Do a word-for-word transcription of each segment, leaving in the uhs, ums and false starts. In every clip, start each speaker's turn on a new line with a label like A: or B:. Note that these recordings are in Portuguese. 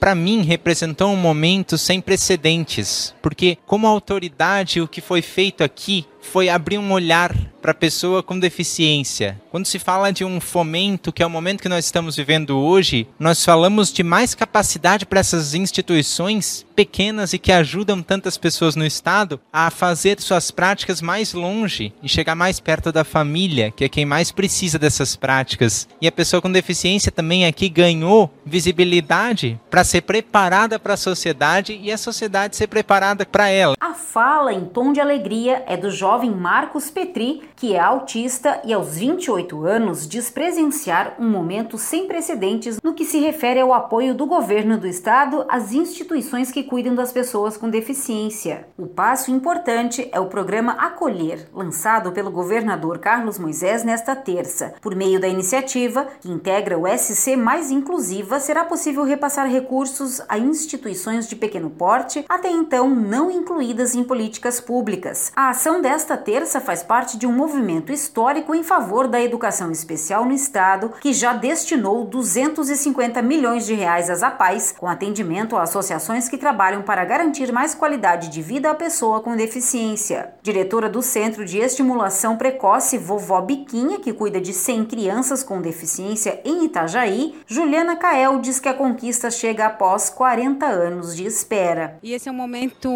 A: para mim, representou um momento sem precedentes, porque como autoridade, o que foi feito aqui foi abrir um olhar para a pessoa com deficiência. Quando se fala de um fomento, que é o momento que nós estamos vivendo hoje, nós falamos de mais capacidade para essas instituições pequenas e que ajudam tantas pessoas no Estado a fazer suas práticas mais longe e chegar mais perto da família, que é quem mais precisa dessas práticas. E a pessoa com deficiência também aqui ganhou visibilidade para ser preparada para a sociedade e a sociedade ser preparada para ela.
B: A fala em tom de alegria é do jovem Marcos Petri, que é autista e aos vinte e oito anos diz presenciar um momento sem precedentes no que se refere ao apoio do governo do estado às instituições que cuidam das pessoas com deficiência. O passo importante é o programa Acolher, lançado pelo governador Carlos Moisés nesta terça. Por meio da iniciativa, que integra o S C Mais Inclusiva, será possível repassar recursos a instituições de pequeno porte, até então não incluídas em políticas públicas. A ação desta Esta terça faz parte de um movimento histórico em favor da educação especial no estado, que já destinou duzentos e cinquenta milhões de reais às APAES, com atendimento a associações que trabalham para garantir mais qualidade de vida à pessoa com deficiência. Diretora do Centro de Estimulação Precoce Vovó Biquinha, que cuida de cem crianças com deficiência em Itajaí, Juliana Cael diz que a conquista chega após quarenta anos de espera.
C: E esse é um momento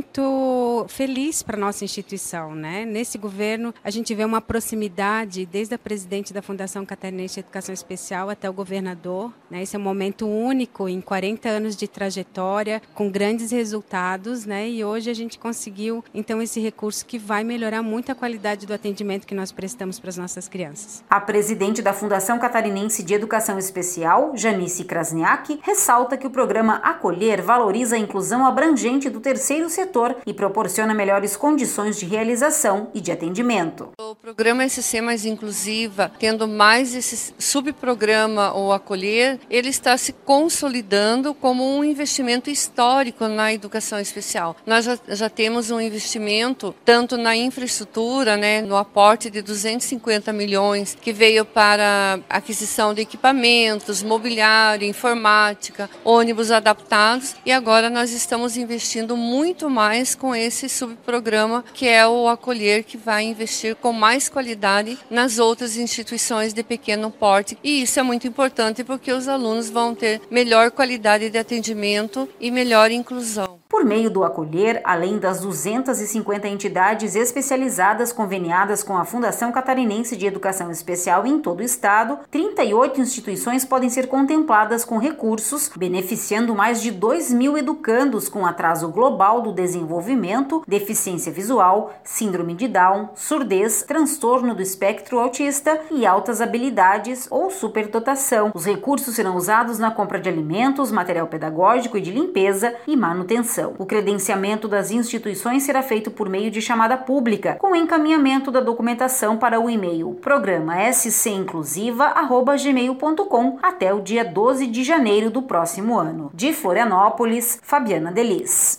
C: muito feliz para a nossa instituição. Né? Nesse governo, a gente vê uma proximidade desde a presidente da Fundação Catarinense de Educação Especial até o governador. Né? Esse é um momento único em quarenta anos de trajetória, com grandes resultados, né? E hoje a gente conseguiu, então, esse recurso que vai melhorar muito a qualidade do atendimento que nós prestamos para as nossas crianças.
B: A presidente da Fundação Catarinense de Educação Especial, Janice Krasniak, ressalta que o programa Acolher valoriza a inclusão abrangente do terceiro setor e proporciona melhores condições de realização e de atendimento.
D: O programa S C Mais Inclusiva, tendo mais esse subprograma ou Acolher, ele está se consolidando como um investimento histórico na educação especial. Nós já, já temos um investimento tanto na infraestrutura, né, no aporte de duzentos e cinquenta milhões, que veio para aquisição de equipamentos, mobiliário, informática, ônibus adaptados, e agora nós estamos investindo muito mais com esse subprograma, que é o Acolher, que vai investir com mais qualidade nas outras instituições de pequeno porte. E isso é muito importante porque os alunos vão ter melhor qualidade de atendimento e melhor inclusão.
B: Por meio do Acolher, além das duzentas e cinquenta entidades especializadas conveniadas com a Fundação Catarinense de Educação Especial em todo o estado, trinta e oito instituições podem ser contempladas com recursos, beneficiando mais de dois mil educandos com atraso global do desenvolvimento, deficiência visual, síndrome de Down, surdez, transtorno do espectro autista e altas habilidades ou superdotação. Os recursos serão usados na compra de alimentos, material pedagógico e de limpeza e manutenção. O credenciamento das instituições será feito por meio de chamada pública, com encaminhamento da documentação para o e-mail programa s c inclusiva arroba gmail ponto com até o dia doze de janeiro do próximo ano. De Florianópolis, Fabiana Delis.